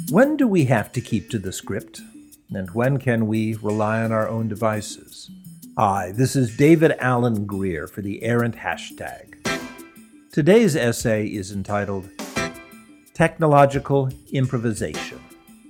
When do we have to keep to the script? And when can we rely on our own devices? Hi, this is David Alan Grier for the Errant Hashtag. Today's essay is entitled Technological Improvisation.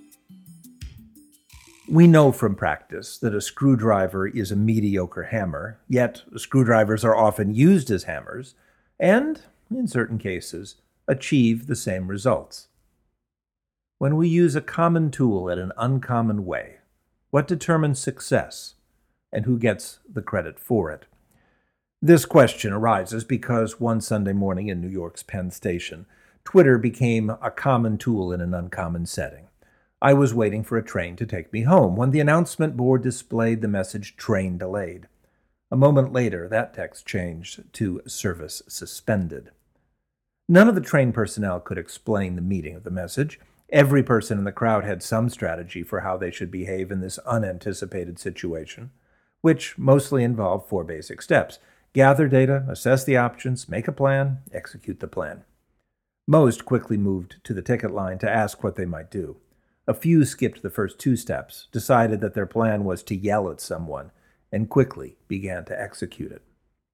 We know from practice that a screwdriver is a mediocre hammer, yet screwdrivers are often used as hammers and, in certain cases, achieve the same results. When we use a common tool in an uncommon way, what determines success, and who gets the credit for it? This question arises because one Sunday morning in New York's Penn Station, Twitter became a common tool in an uncommon setting. I was waiting for a train to take me home when the announcement board displayed the message "train delayed." A moment later, that text changed to "service suspended." None of the train personnel could explain the meaning of the message. Every person in the crowd had some strategy for how they should behave in this unanticipated situation, which mostly involved 4 basic steps: gather data, assess the options, make a plan, execute the plan. Most quickly moved to the ticket line to ask what they might do. A few skipped the first 2 steps, decided that their plan was to yell at someone, and quickly began to execute it.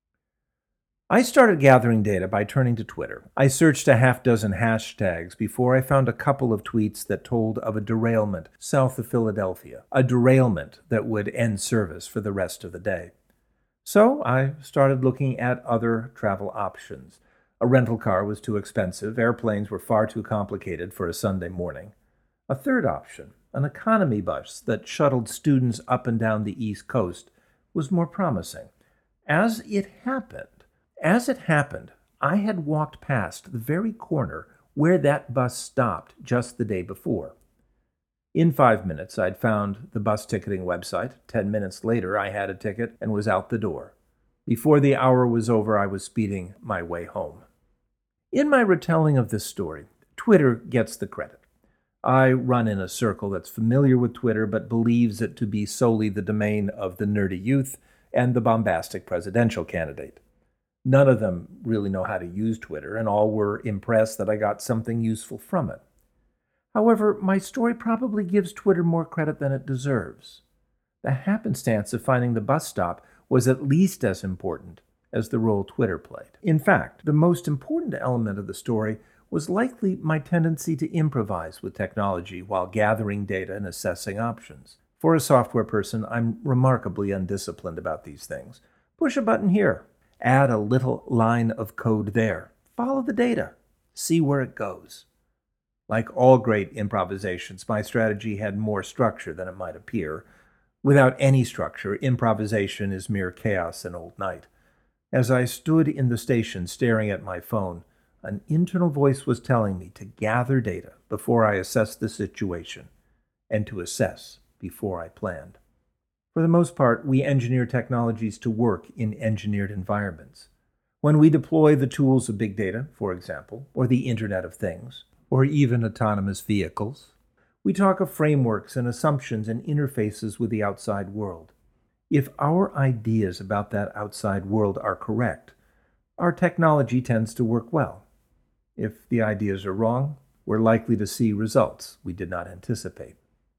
I started gathering data by turning to Twitter. I searched a half-dozen hashtags before I found a couple of tweets that told of a derailment south of Philadelphia, a derailment that would end service for the rest of the day. So I started looking at other travel options. A rental car was too expensive, airplanes were far too complicated for a Sunday morning. A third option, an economy bus that shuttled students up and down the East Coast, was more promising. As it happened, I had walked past the very corner where that bus stopped just the day before. In 5 minutes, I'd found the bus ticketing website. 10 minutes later, I had a ticket and was out the door. Before the hour was over, I was speeding my way home. In my retelling of this story, Twitter gets the credit. I run in a circle that's familiar with Twitter but believes it to be solely the domain of the nerdy youth and the bombastic presidential candidate. None of them really know how to use Twitter, and all were impressed that I got something useful from it. However, my story probably gives Twitter more credit than it deserves. The happenstance of finding the bus stop was at least as important as the role Twitter played. In fact, the most important element of the story was likely my tendency to improvise with technology while gathering data and assessing options. For a software person, I'm remarkably undisciplined about these things. Push a button here. Add a little line of code there. Follow the data. See where it goes. Like all great improvisations, my strategy had more structure than it might appear. Without any structure, improvisation is mere chaos and old night. As I stood in the station staring at my phone, an internal voice was telling me to gather data before I assessed the situation, and to assess before I planned. For the most part, we engineer technologies to work in engineered environments. When we deploy the tools of big data, for example, or the Internet of Things, or even autonomous vehicles, we talk of frameworks and assumptions and interfaces with the outside world. If our ideas about that outside world are correct, our technology tends to work well. If the ideas are wrong, we're likely to see results we did not anticipate.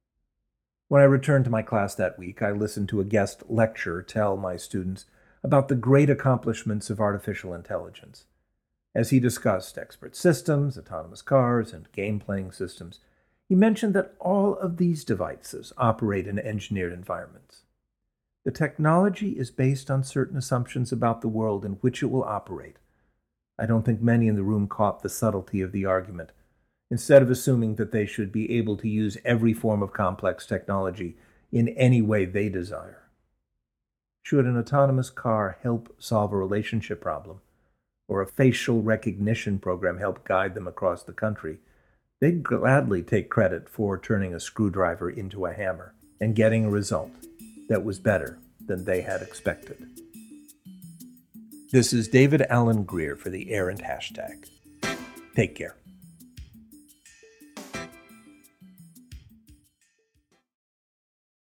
When I returned to my class that week, I listened to a guest lecturer tell my students about the great accomplishments of artificial intelligence. As he discussed expert systems, autonomous cars, and game-playing systems, he mentioned that all of these devices operate in engineered environments. The technology is based on certain assumptions about the world in which it will operate. I don't think many in the room caught the subtlety of the argument. Instead of assuming that they should be able to use every form of complex technology in any way they desire. Should an autonomous car help solve a relationship problem, or a facial recognition program help guide them across the country, they'd gladly take credit for turning a screwdriver into a hammer and getting a result that was better than they had expected. This is David Alan Grier for the Errant Hashtag. Take care.